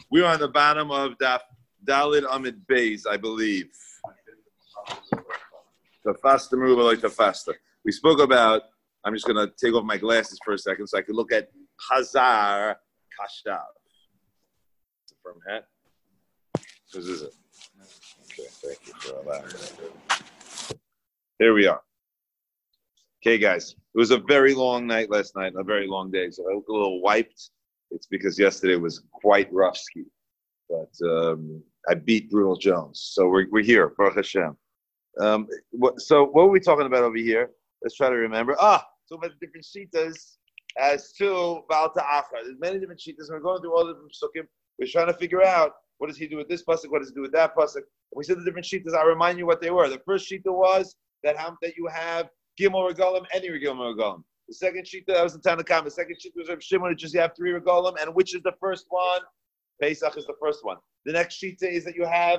We're on the bottom of Dalid Amid Beis, I believe. Tafasta Meruba like Tafasta. We spoke about, I'm just going to take off my glasses for a second so I can look at Hazar Kashav. It's a firm hat. Whose is it? Okay, thank you for allowing that. Here we are. Okay, guys. It was a very long night last night, a very long day. So I look a little wiped. It's because yesterday was quite rough ski. But I beat Brutal Jones. So we're here, Baruch Hashem. So what were we talking about over here? Let's try to remember. So about the different shitas as to Balta Achar. There's many different shitas, and we're going through all the different psukim. We're trying to figure out what does he do with this pasuk, what does he do with that pasuk. We said the different shitas. I'll remind you what they were. The first shita was that you have Gimel Regalim, any Gimel Regalim. The second shita, that was in Tanakam. The second shita was Rav Shimon, which is you have 3 Regalim, and which is the first one? Pesach is the first one. The next shita is that you have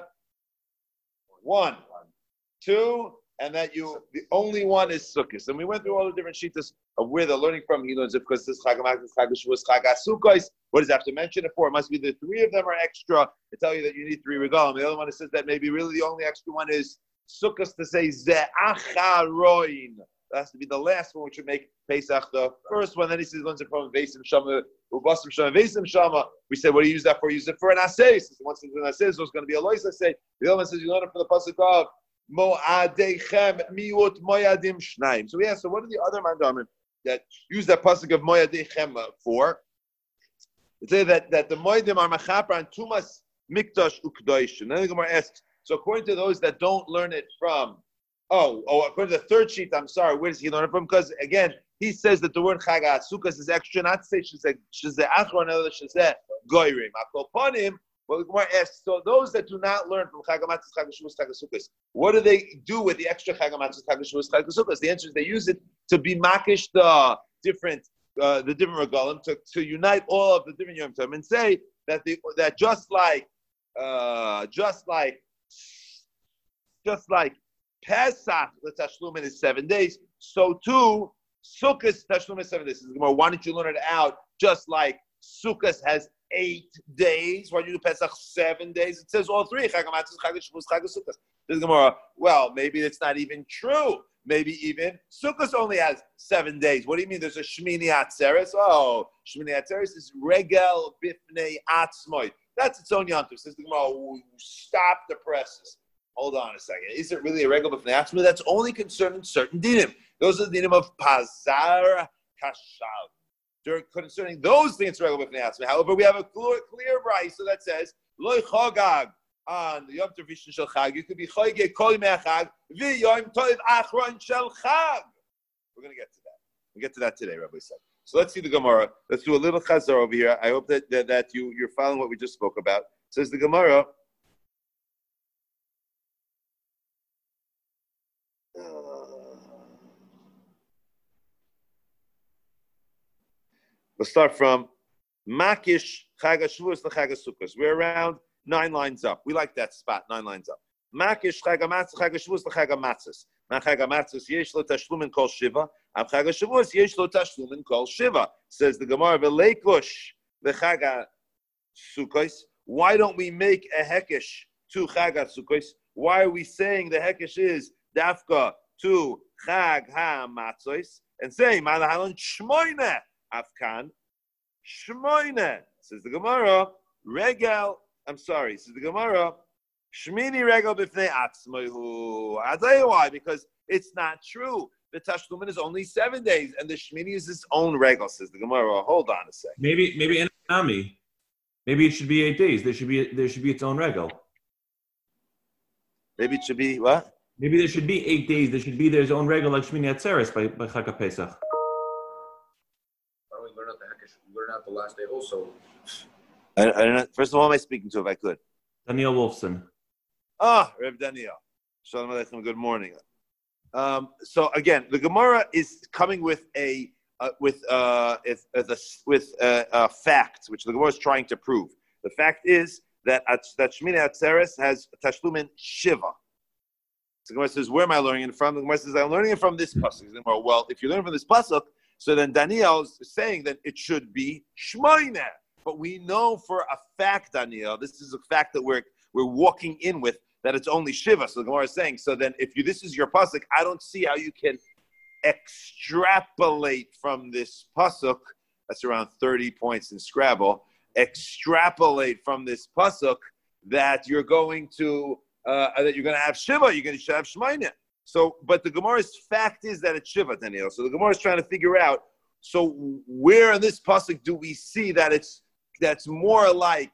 1, 2, and that the only one is Sukkot. And we went through all the different shitas of where they're learning from. He learns it because this Chag HaMatzos, Chag HaShavuos, Chag HaSukkos. What does it have to mention it for? It must be the 3 of them are extra to tell you that you need 3 regalim. The other one says that maybe really the only extra one is Sukkos to say Ze'acharoin. That has to be the last one, which would make Pesach the first one. Then he says, learns it from Vesim Shama, Ubasim Shama, Vesim Shama. We said, what do you use that for? Use it for an asay. So once it's an asay, so it's going to be a lois asay. The other one says, you learn it from the pasuk of Mo'adechem miut moyadim shnaim. So so what are the other mandamim that use that pasuk of moyadechem for? They say that the moyadim are machaper and tumas mikdash ukdoish. And then the Gemara asks, so according to those that don't learn it from, according to the third sheet, I'm sorry, where does he learn it from? Because again, he says that the word Chag HaSukkos is extra, not to say shezeh achron, other shezeh goyrim. Akoponim. Well, the Gemara asks, so those that do not learn from Chag HaMatzos, Chag HaShavuos, Chag HaSukkos, what do they do with the extra Chag HaMatzos, Chag HaShavuos, Chag HaSukkos? The answer is they use it to be makish the different regalim, to unite all of the different Yom Tov and say that just like Pesach, the Tashlumin is 7 days, so too Sukkot Tashlumin is 7 days. Gemara, why don't you learn it out just like Sukkot has 8 days? Why do you do Pesach 7 days? It says all 3. Chag HaMatzos, Chag HaShavuos, Chag HaSukkos. There's Gemara, well, maybe it's not even true. Maybe even Sukkot only has 7 days. What do you mean there's a Shmini Atzeres? Oh, Shmini Atzeres is Regel Bifnei Atzmoy. That's its own yantiv. Says the Gemara, stop the presses. Hold on a second. Is it really a Regel Bifnei Atzmoy? That's only concerning certain dinim. Those are the dinim of Pazar Kashav. They're concerning those things, Regel Bifnei Atzmoy. However, we have a clear brayso that says, Loi Chagag. On the Yom Tov Rishon Shel Chag, you could be Choyge Kol Me'achag v'Yom Tov Achron Shel Chag. We're going to get to that. We'll get to that today, Rabbi said. So let's see the Gemara. Let's do a little chazar over here. I hope that you're following what we just spoke about. It says the Gemara. Let's start from Makish Chag HaShavuos Chag HaSukkos. We're around 9 lines up. We like that spot, 9 lines up. Makish Chag HaMatzos, Chag HaShavuos, Chag HaMatzos. Chag HaMatzos yesh lo tashlumin kol shiva. Av Chag HaShavuos yesh lo tashlumin kol shiva. Says the Gemara, v'leikush v'Chag HaSukkos. Why don't we make a hekesh to Chag HaSukkos? Why are we saying the hekesh is dafka to Chag HaMatzos and saying malahalon shmoine afkan shmoine? Says the Gemara, regel. I'm sorry, says the Gemara, Shmini Regel Bifnei Atzmoihu. I'll tell you why, because it's not true. The Tashlumin is only 7 days, and the Shmini is its own regel, says the Gemara. Hold on a second. Maybe Enami. Maybe it should be 8 days. There should be its own regel. Maybe it should be what? Maybe there should be 8 days. There should be their own regel like Shmini Atzeres by Chag HaPesach. Why don't we learn out the Hekesh? Learn out the last day also. I don't know. First of all, am I speaking to, if I could? Daniel Wolfson. Reb Daniel. Shalom Aleichem. Good morning. So again, the Gemara is coming with a fact, which the Gemara is trying to prove. The fact is that Shmini Atzeres has Tashlumin Shiva. So the Gemara says, where am I learning it from? The Gemara says, I'm learning it from this pasuk. Well, if you're learning from this pasuk, so then Daniel is saying that it should be Shmoineh. But we know for a fact, Daniel, this is a fact that we're walking in with, that it's only Shiva. So the Gemara is saying, so then if this is your pasuk, I don't see how you can extrapolate from this pasuk. That's around 30 points in Scrabble. Extrapolate from this pasuk that you're going to have Shiva. You're going to have Shemaina. So, but the Gemara's fact is that it's Shiva, Daniel. So the Gemara is trying to figure out. So where in this pasuk do we see that that's more like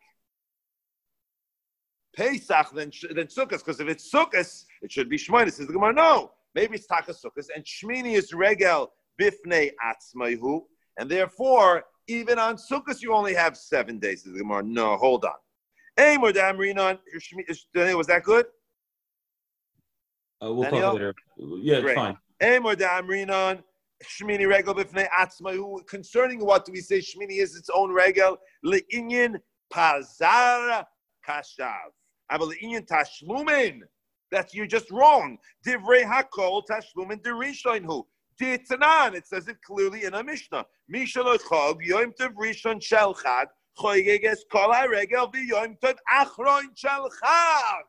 Pesach than Sukkot? Because if it's Sukkot, it should be Shemaina. Says the Gemara, no. Maybe it's Taka Sukkot, and Shmini is Regel Bifnei Atzmaihu, and therefore, even on Sukkot, you only have 7 days. Says the Gemara, no, hold on. Was that good? We'll talk later. Yeah, it's fine. Shmini regel b'fnei atzmahu. Concerning what do we say Shmini is its own regel? Le'inyan pazar kashav. But le'inyan tashlumin. You're just wrong. Divrei hakol tashlumin derishoinhu. D'tanan. It says it clearly in a Mishnah. Mishal chag yom tov rishon shel chag choygeges kol haregel v'yom tov achron shel chag.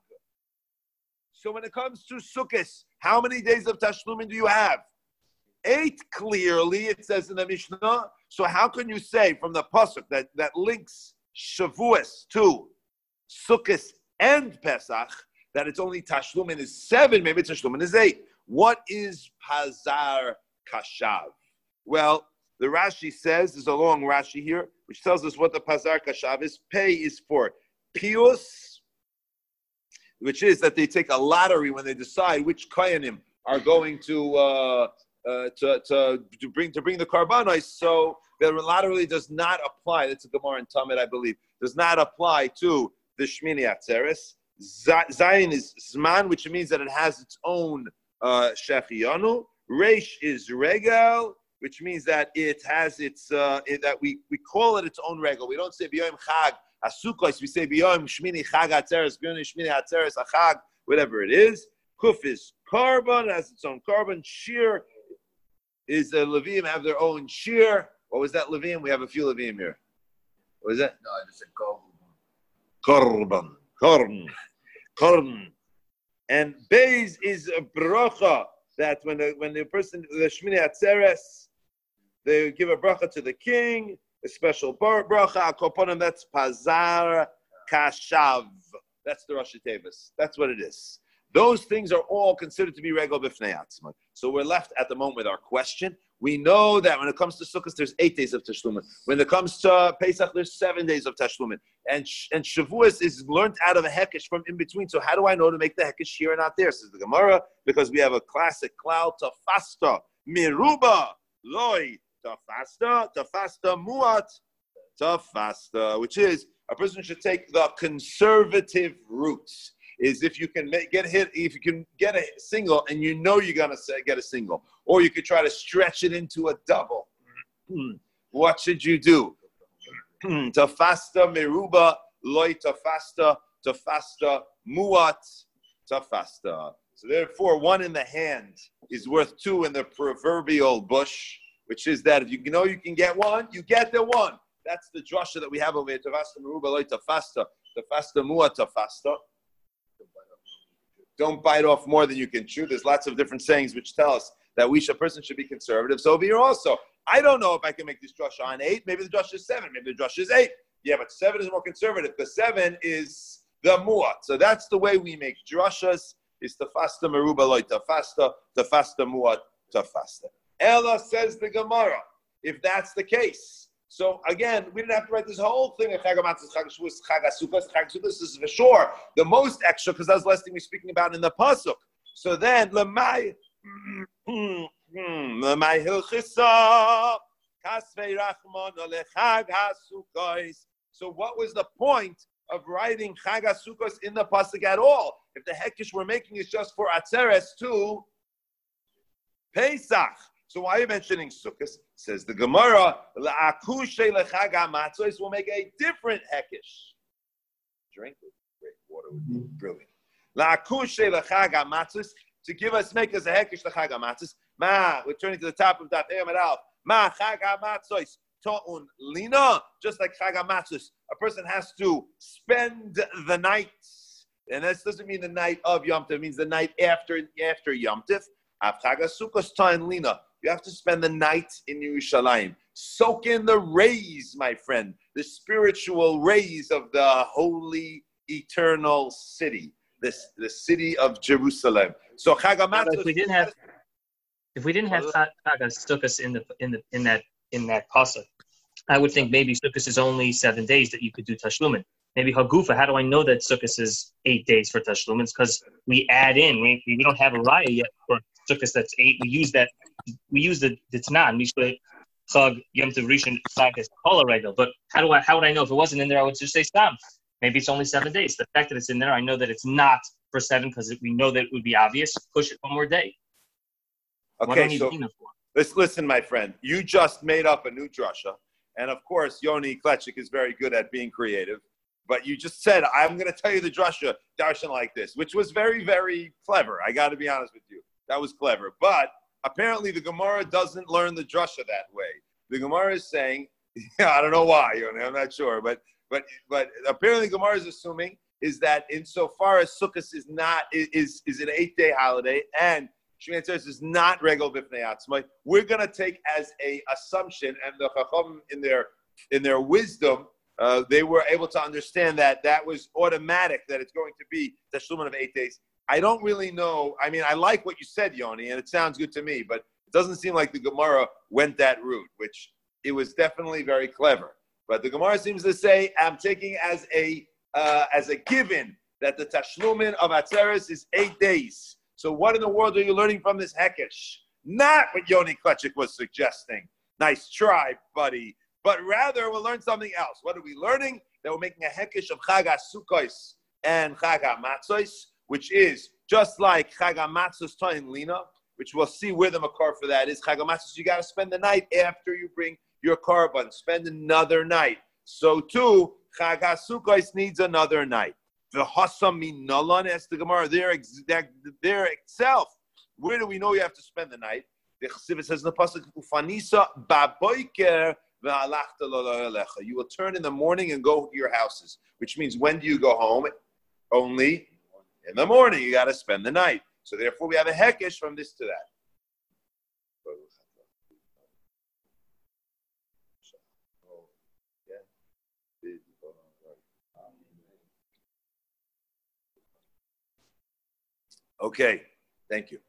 So when it comes to Sukkot, how many days of tashlumin do you have? 8 clearly, it says in the Mishnah. So how can you say from the pasuk that links Shavuos to Sukkot and Pesach that it's only Tashlumin is 7, maybe Tashlumin is 8? What is Pazar Kashav? Well, the Rashi says, there's a long Rashi here, which tells us what the Pazar Kashav is. Pei is for Pius, which is that they take a lottery when they decide which Koyanim are going to bring the karbanos. So the lottery does not apply. That's a Gemara in Talmud, I believe. Does not apply to the Shmini Atzeres. Zayin is Zman, which means that it has its own Shechiyanu. Reish is Regal, which means that it has its that we call it its own Regal. We don't say B'yom Chag Asukos. We say B'yom Shmini Chag Atzeres, B'yom Shmini Atzeres Achag, whatever it is. Kuf is Karban, has its own Karban. Shir is the Levium have their own Shir. What was that Levium? We have a few Levium here. What is that? No, I just said Karban. Korban. And Beis is a bracha that when the person, the Shmini Atzeres, they give a bracha to the king, a special bracha, akoponim, that's Pazar Kashav. That's the Rosh Tevis. That's what it is. Those things are all considered to be regal b'fnei atzma. So we're left at the moment with our question. We know that when it comes to Sukkot, there's 8 days of Tashlumin. When it comes to Pesach, there's 7 days of Tashlumin. And Shavuos is learned out of a Hekesh from in between. So how do I know to make the Hekesh here and not there? Says the Gemara, because we have a classic cloud, Tafasta, Miruba, Loi, Tafasta Muat, Tafasta, which is a person should take the conservative routes. Is if you can get hit, if you can get a single and you know you're going to get a single, or you could try to stretch it into a double. What should you do? Tafasta meruba, loy tafasta muat tafasta. So therefore, 1 in the hand is worth 2 in the proverbial bush, which is that if you know you can get 1, you get the 1. That's the drasha that we have over here. Tafasta meruba, loy tafasta muat tafasta. Don't bite off more than you can chew. There's lots of different sayings which tell us that a person should be conservative. So over here also, I don't know if I can make this drasha on 8. Maybe the drasha is 7. Maybe the drasha is 8. Yeah, but 7 is more conservative because 7 is the muat. So that's the way we make drashas. Is tafasta meruba loy tafasta muat tafasta. Ella says the Gemara. If that's the case. So again, we didn't have to write this whole thing of Chag HaMatzos, Chag HaShavuos, Chag HaSukkos. Chag HaSukkos is for sure the most extra because that's the last thing we're speaking about in the pasuk. So then, Lemay Hilchisa Kasvei Rachmon LeChag HaSukkos. So what was the point of writing Chag HaSukkos in the pasuk at all? If the hekesh we're making is just for Atzeres to Pesach. So why are you mentioning Sukkot? Says the Gemara, La'akushe lechag hamatzos will make a different hekesh. Drink it. Great water would be brilliant. La'akushe lechag hamatzos make us a hekesh lechag hamatzos. We're turning to the top of Daf Amud Aleph. Ma chag hamatzos Ta'un Lina, just like Chag HaMatzos, a person has to spend the night, and this doesn't mean the night of Yom Tov, it means the night after Yom Tov. Chag HaSukkos Ta'un Lina, you have to spend the night in Yerushalayim. Soak in the rays, my friend, the spiritual rays of the holy, eternal city, the city of Jerusalem. So Chag HaMatzos. If we didn't have Chag HaSukkos in that pasuk, I would think maybe Sukkos is only 7 days that you could do Tashlumin. Maybe Hagufa, how do I know that Sukkos is 8 days for Tashlumin? It's because we add in, we don't have a raya yet for Sukkos that's 8. We use the Tnan, Mishpeh Chag Yom Tov Rishon Chag is Kol HaRegel. But how would I know? If it wasn't in there, I would just say Stam. Maybe it's only 7 days. The fact that it's in there, I know that it's not for 7 because we know that it would be obvious. Push it one more day. Okay, so listen, my friend. You just made up a new drasha. And of course, Yoni Klechik is very good at being creative. But you just said, I'm going to tell you the drasha darshan like this, which was very, very clever. I got to be honest with you. That was clever. But apparently the Gemara doesn't learn the drasha that way. The Gemara is saying, I don't know why, Yoni, I'm not sure. But apparently the Gemara is assuming is that insofar as Sukkot is not is an 8-day holiday and Shmini Atzeres is not regel b'fnei atzmai, we're going to take as a assumption, and the Chacham in their wisdom, they were able to understand that was automatic, that it's going to be tashlumin of 8 days. I don't really know. I mean, I like what you said, Yoni, and it sounds good to me, but it doesn't seem like the Gemara went that route, which it was definitely very clever. But the Gemara seems to say, I'm taking as a given that the tashlumin of Atzeres is 8 days. So what in the world are you learning from this hekesh? Not what Yoni Klechik was suggesting. Nice try, buddy. But rather, we'll learn something else. What are we learning? That we're making a hekesh of Chag HaSukkos and Chag HaMatzos, which is just like Chag HaMatzos Ta'in Lina, which we'll see where the makar for that is. Chag HaMatzos, you got to spend the night after you bring your korban. Spend another night. So too, Chag HaSukkos needs another night. The Hasam min Nalan, as the Gemara, there itself. Where do we know you have to spend the night? The Chassidus says in the pasuk, Ufanisa baboiker ve'alachta lo lecha. You will turn in the morning and go to your houses, which means when do you go home? Only in the morning. You got to spend the night. So therefore, we have a hekesh from this to that. Okay, thank you.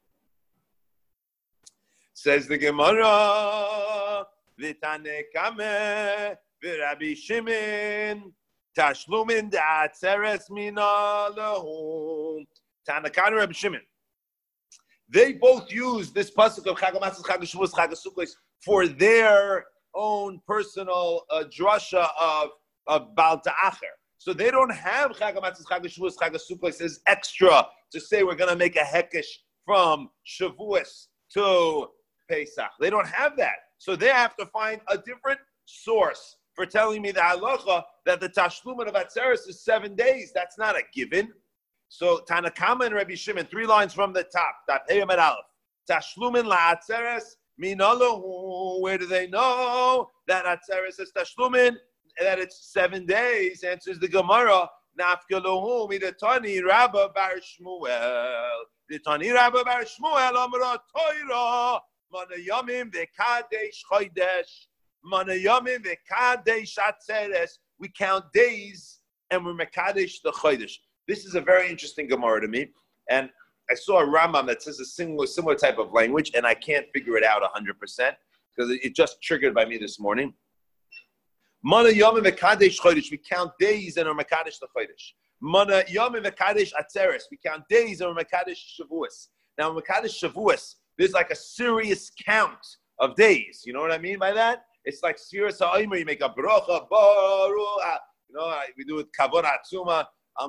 Says the Gemara, V'tane kame v'Rabbi Shimon tashlumin da'atzeres mina lahum. Tanakh and Rabbi Shimon. They both use this pasuk of Chag HaMatzos, Chag HaShavuos, Chag HaSukkos for their own personal drasha of Baal Ta'acher. So they don't have Chag HaMatzos, Chag HaShavuos, Chag HaSukkos as extra to say we're going to make a hekesh from Shavuos to Pesach. They don't have that. So they have to find a different source for telling me the halacha that the tashlumin of Atzeres is 7 days. That's not a given. So Tanakama and Rabbi Shimon, 3 lines from the top. Tashlumin la'atzeres minalahu. Where do they know that Atzeres is tashlumin? That it's 7 days. Answers the Gemara. Nafkelahu midatani Rabba bar Shmuel. Ditani Rabba bar Shmuel amra toira. Mana yamim v'kadesh chodesh. Mana yamim v'kadesh atzeres. We count days and we're mekadesh the chodesh. This is a very interesting Gemara to me, and I saw a Rambam that says a similar type of language, and I can't figure it out 100% because it just triggered by me this morning. Mana yamim v'kadesh chodesh. We count days and we're mekadesh the chodesh. Mana yamim v'kadesh atzeres. We count days and we're mekadesh shavuos. Now mekadesh shavuos, there's like a serious count of days. You know what I mean by that? It's like serious ha'omer. You make a bracha, baruch. We do it kavod atzuma. Right?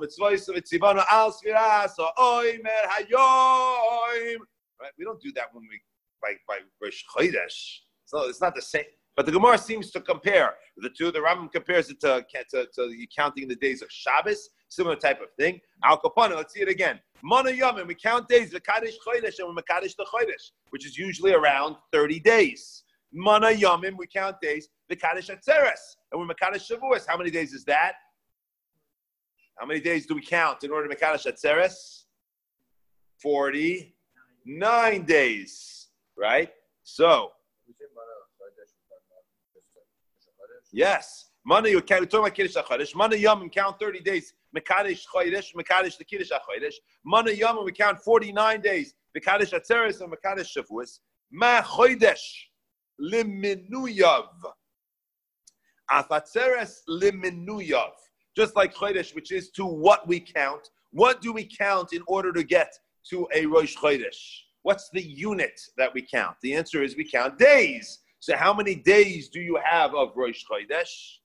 We don't do that when we by Rosh Chodesh. So it's not the same. But the Gemara seems to compare the two. The Rambam compares it to counting the days of Shabbos, similar type of thing. Al Kapana, let's see it again. Mana Yomim, we count days, the Kaddish Chodesh, and we Mekadesh the Chodesh, which is usually around 30 days. Mana Yomim, we count days, Mekadesh Atzeres. And we're Mekadesh Shavuos. How many days is that? How many days do we count in order to Mekadesh Atzeres? 49 days, right? So, yes. Mana you count, we're talking about Kiddush HaChodesh. Mana Yom count 30 days. Mekadesh Chodesh, Mekadesh the Kiddush HaChodesh. Mana Yom we count 49 days. Mekadesh Atzeres and Mekadesh Shavuos. Ma Chodesh Liminuyav. Afatzeres Liminuyav. Just like Chodesh, which is to what we count. What do we count in order to get to a Rosh Chodesh? What's the unit that we count? The answer is we count days. So how many days do you have of Rosh Chodesh?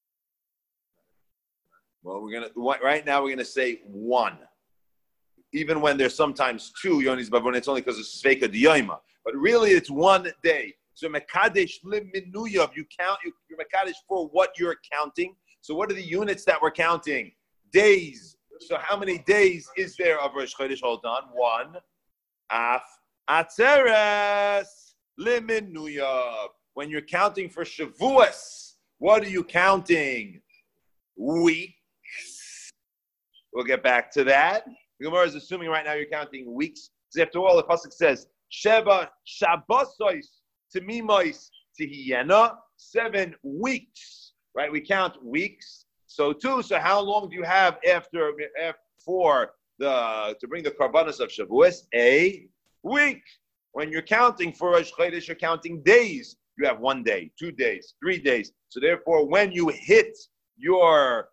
Well, right now we're gonna say one. Even when there's sometimes two Yonis Bavon, it's only because of Sveika Diyoma. But really it's one day. So Mekadesh Liminuyav, you count, you're Mekadesh for what you're counting. So what are the units that we're counting? Days. So how many days is there of Rosh Chodesh? Hold on. One. Af Atzeres Liminuyav. When you're counting for Shavuos, what are you counting? Weeks. We'll get back to that. The Gemara is assuming right now you're counting weeks. Because after all, the pasuk says, Sheva Shabbosos Temimois Tihiyena, 7 weeks. Right? We count weeks. So how long do you have to bring the karbanos of Shavuos? A week. When you're counting for Rosh Chodesh, you're counting days. You have 1 day, 2 days, 3 days. So therefore, when you hit your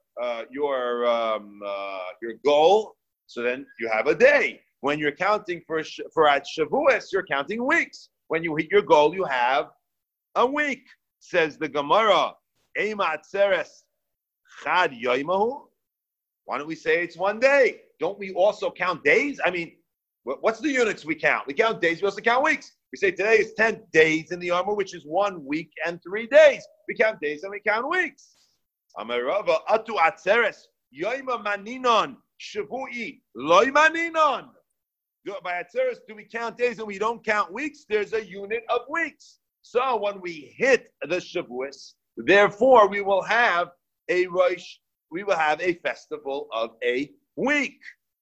goal, so then you have a day. When you're counting for at Shavuos, you're counting weeks. When you hit your goal, you have a week. Says the Gemara, Ema Atzeres Chad Yoimahu. Why don't we say it's 1 day? Don't we also count days? I mean, what's the units we count? We count days, we also count weeks. We say today is 10 days in the Yom, which is 1 week and 3 days. We count days and we count weeks. Amarava atu atzeres yoima maninon shavui loy maninon. By atzeres, do we count days and we don't count weeks? There's a unit of weeks. So when we hit the Shavuos, therefore we will have a festival of a week.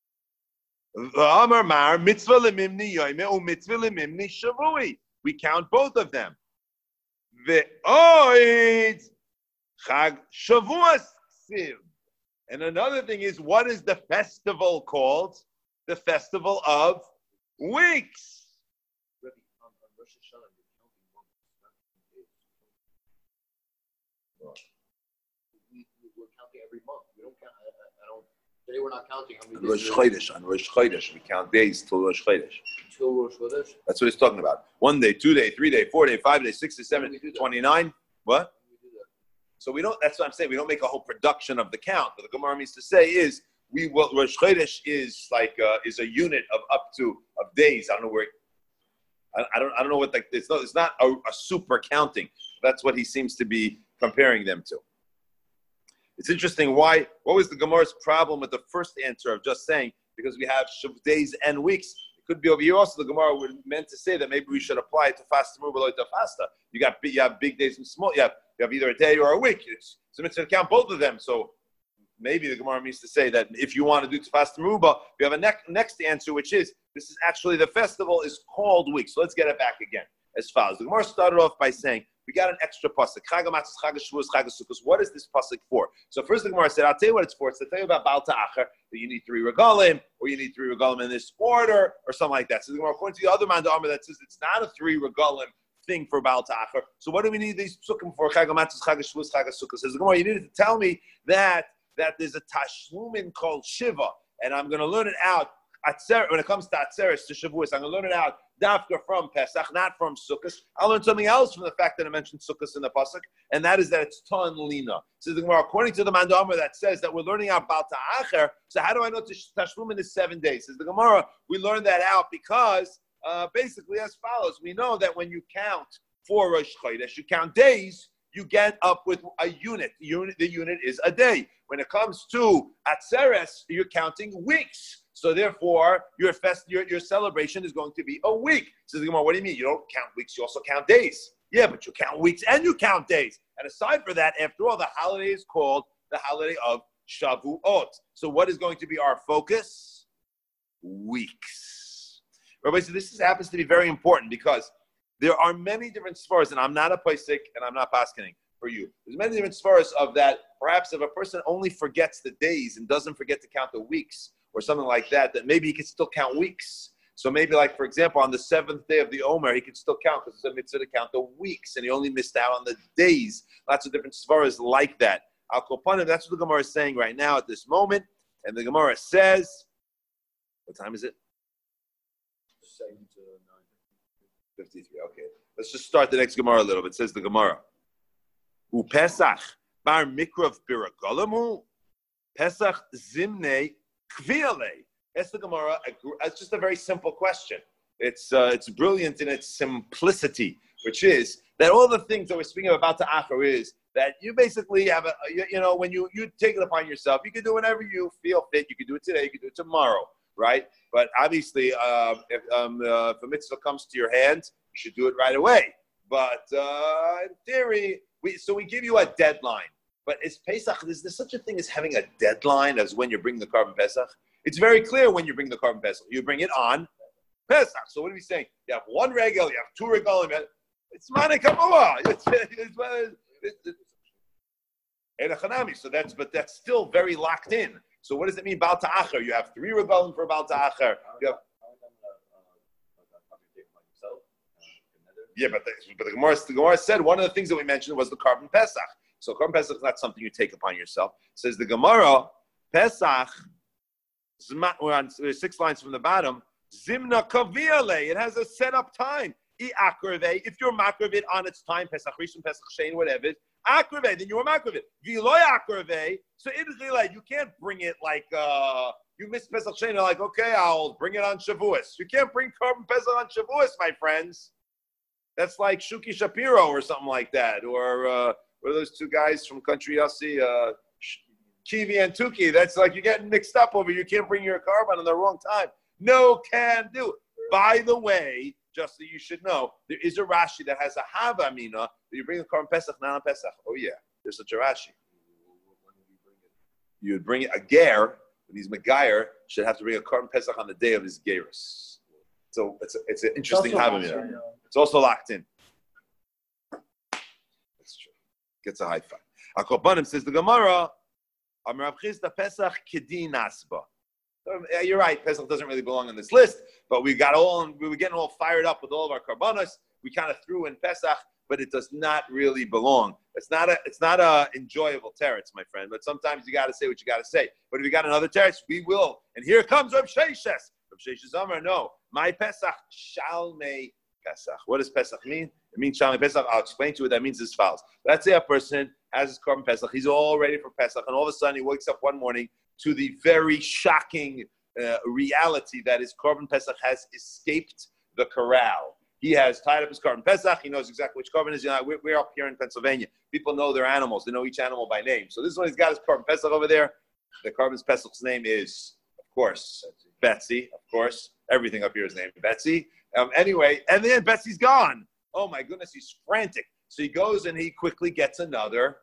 Mitzvah lemimni yoime u mitzvah lemimni shavui. We count both of them. Ve'oid Chag Shavuos Siv. And another thing is, what is the festival called? The festival of weeks. We're counting every month. We don't count. Today we're not counting how many days. On Rosh Chodesh, we count days till Rosh Chodesh. Till Rosh Chodesh? That's what he's talking about. 1 day, 2 day, 3 day, 4 day, 5 day, 6 day, 7 day, 29. What? So we don't. That's what I'm saying. We don't make a whole production of the count. But the Gemara means to say is Rosh Chodesh is like is a unit of up to of days. I don't know where. I don't know what it's not a super counting. That's what he seems to be comparing them to. It's interesting. What was the Gemara's problem with the first answer of just saying because we have days and weeks? It could be over here also. The Gemara meant to say that maybe we should apply it to fast to fasta. You have big days and small. You have either a day or a week. It's to count both of them. So maybe the Gemara means to say that if you want to do Tefas Teruba, we have a next answer, which is this is actually the festival is called week. So let's get it back again as follows. The Gemara started off by saying we got an extra pasuk. Chag HaMatzos, Chag HaShavuos, Chag HaSukkos. What is this pasuk for? So first the Gemara said, I'll tell you what it's for. It's to tell you about Baal Ta'achar, that you need 3 regalim, or you need 3 regalim in this order, or something like that. So the Gemara, according to the other man, the Amar that says it's not a 3 regalim thing for Baal Ta'achar. So what do we need these psukim for? Chag HaMatzos, Chag HaShavuos, Chag HaSukkos. Says the Gemara, you needed to tell me that there's a tashlumin called Shiva, and I'm going to learn it out. When it comes to Atzeres, to Shavuos, I'm going to learn it out dafka from Pesach, not from Sukkot. I'll learn something else from the fact that I mentioned Sukkot in the pasuk, and that is that it's Ton Lina. So the Gemara, according to the Mandamar that says that we're learning out Baal Ta'achar, so how do I know Tashlumin is 7 days? Says the Gemara, we learned that out because basically as follows. We know that when you count for Rosh Chodesh, you count days, you get up with a unit. The unit is a day. When it comes to Atzeres, you're counting weeks. So therefore, your celebration is going to be a week. So the Gemara, what do you mean? You don't count weeks, you also count days. Yeah, but you count weeks and you count days. And aside from that, after all, the holiday is called the holiday of Shavuot. So what is going to be our focus? Weeks. Rabbi said this happens to be very important because there are many different svaras, and I'm not a paisik and I'm not paskening for you. There's many different svaras of that. Perhaps if a person only forgets the days and doesn't forget to count the weeks or something like that, that maybe he can still count weeks. So maybe, like, for example, on the 7th day of the Omer, he can still count because it's a mitzvah to count the weeks, and he only missed out on the days. Lots of different svaras like that. Al Kopanim, that's what the Gemara is saying right now at this moment. And the Gemara says, what time is it? 53. Okay. Let's just start the next Gemara a little bit. It says the Gemara. U Pesach bar mikrav biragolamu Pesach zimne kviale. That's the Gemara. It's just a very simple question. It's brilliant in its simplicity, which is that all the things that we're speaking about to Acher is that you basically have when you take it upon yourself, you can do whenever you feel fit. You can do it today. You can do it tomorrow, right? But obviously, if a mitzvah comes to your hand, you should do it right away. But in theory, we give you a deadline. But is Pesach, is there such a thing as having a deadline as when you bring the Korban Pesach? It's very clear when you bring the Korban Pesach. You bring it on Pesach. So what are we saying? You have one regel, you have two regalim. It's Manikamuah. So that's still very locked in. So what does it mean, Baal Ta'acher? You have 3 regalim for Baal Ta'acher. Yeah, but the Gemara said one of the things that we mentioned was the Korban Pesach. So Korban Pesach is not something you take upon yourself. Says the Gemara, Pesach, we're on 6 lines from the bottom, Zimna Kaviale, it has a set up time. If you're makrave on its time, Pesach Rishon, Pesach Shein, whatever, akrave, then you're makrave. V'loy akrave, so you can't bring it like you miss Pesach Shein. You're like, okay, I'll bring it on Shavuos. You can't bring Korban Pesach on Shavuos, my friends. That's like Shuki Shapiro or something like that, or what are those 2 guys from Country Yossi, Kivi and Tuki? That's like you're getting mixed up over. You can't bring your korban on the wrong time. No can do. By the way, just so you should know, there is a Rashi that has a Hava Amina that you bring the Korban Pesach, not on Pesach. Oh yeah, there's such a Rashi. You would bring it, a ger, when he's Megayer, should have to bring a Korban Pesach on the day of his gerus. So it's an interesting Hava Amina. It's also locked in. That's true. Gets a high five. Akopanim says the Gemara, Amar Chisda Pesach Kedi Nasba. You're right. Pesach doesn't really belong on this list, but we were getting all fired up with all of our karbanos. We kind of threw in Pesach, but it does not really belong. It's not a enjoyable teretz, my friend. But sometimes you got to say what you got to say. But if you got another teretz, we will. And here comes Rav Sheshes. Rav Sheshes Amar, no, my Pesach Shalmei Pesach. What does Pesach mean? It means Shalmei Pesach. I'll explain to you what that means as follows. Let's say a person has his korban Pesach. He's all ready for Pesach, and all of a sudden he wakes up one morning to the very shocking reality that his korban Pesach has escaped the corral. He has tied up his korban Pesach. He knows exactly which korban is. We're up here in Pennsylvania. People know their animals. They know each animal by name. So this one, he's got his korban Pesach over there. The korban Pesach's name is, of course, Betsy. Of course, everything up here is named Betsy. Anyway, and then Betsy's gone. Oh my goodness, he's frantic. So he goes and he quickly gets another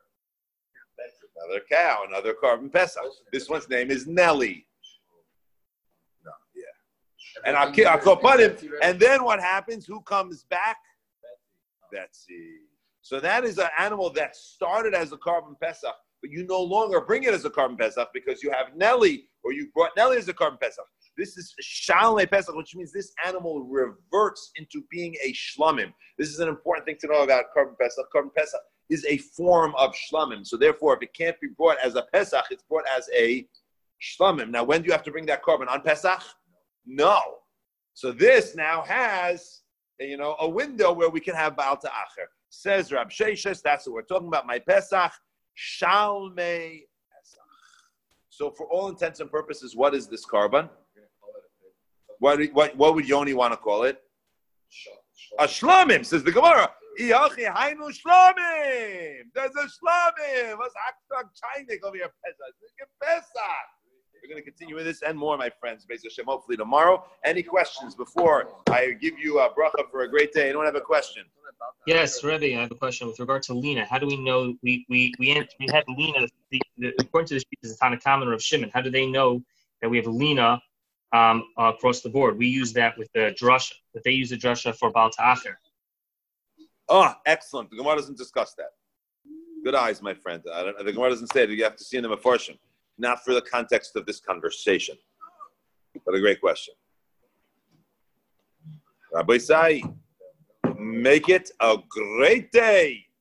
cow, another korban Pesach. This one's name is Nellie. No, yeah. And I'll put him. And then what happens? Who comes back? Betsy. So that is an animal that started as a korban Pesach, but you no longer bring it as a korban Pesach because you have Nellie, or you brought Nellie as a korban Pesach. This is Shalmei Pesach, which means this animal reverts into being a shlamim. This is an important thing to know about korban Pesach. Korban Pesach is a form of shlamim. So therefore, if it can't be brought as a Pesach, it's brought as a shlamim. Now, when do you have to bring that korban? On Pesach? No. So this now has, a window where we can have Baal Ta'acher. Says Rab Sheshes, that's what we're talking about. My Pesach, Shalmei Pesach. So for all intents and purposes, what is this korban? What would Yoni want to call it? A shlamim, says the Gemara. Iachi hainu shlamim. There's a shlamim. What's Akhtag Chainik over here? Pesach. Pesach. We're going to continue with this and more, my friends. Be'ez Hashem, hopefully tomorrow. Any questions before I give you a bracha for a great day? Anyone have a question? Yes, Rebbe, I have a question with regard to Lina. How do we know we had Lina? According to the sheet, is the Tanna Kamma of Shimon. How do they know that we have Lina across the board? We use that with the drasha, but they use the drasha for Baal Ta'acher. Oh, excellent. The Gemara doesn't discuss that. Good eyes, my friend. The Gemara doesn't say that. You have to see in the Mefarshim, not for the context of this conversation. But a great question. Rabbi Sai, make it a great day.